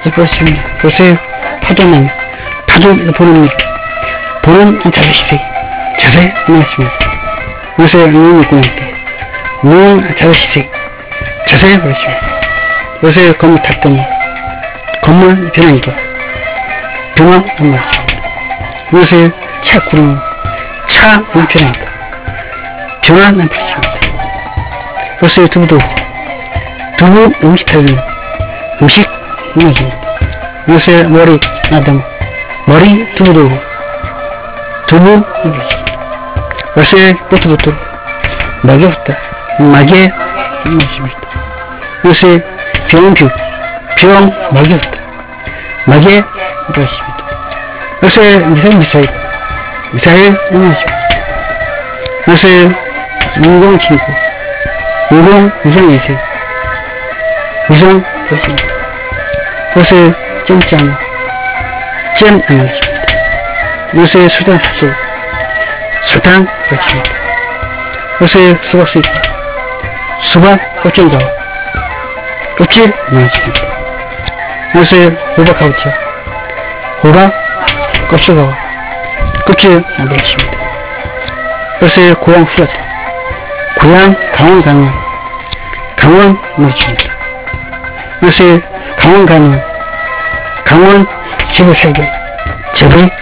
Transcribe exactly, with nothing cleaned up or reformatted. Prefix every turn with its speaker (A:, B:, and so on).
A: 보십니다. 보세요. 파도는, 파도 보는, 보는 자세시색. 자세 보겠습니다. 보세요. 눈을 꾸는데. 눈 자세시색. 자세 보겠습니다. 보세요. 건물 탔더니. 건물 변하니까. 변화 한번 보겠습니다. 보세요. 차 구름. 차 변하니까. 변화 한번 보겠습니다. 보세요. 두부도. 두부 음식 타면 음식 무너집니다. 요새 머리 나도 머리 두부도 두부 무너집니다. 요새 부터부터 막에부터 막에 무너집니다. 요새 병병 병 막에부터 막에 무너집니다. 요새 미사일 미사일 미사일 무너집니다. 요새 인공친구 인공 위성衛星위성 보십니다. 요새 점점 잼 안녕하십니다. 요새 수단 수소 수단 보십니다. 요새 수박 수입 수박 껍질가 껍질 안녕하십니다. 요새 호박 가우치 호박 껍질가 껍질 안녕하십니다. 요새 고향 플러트 고향 강원 강원 강원 안녕하십니다. 요새 강원 가면 강원 지구 세계 제비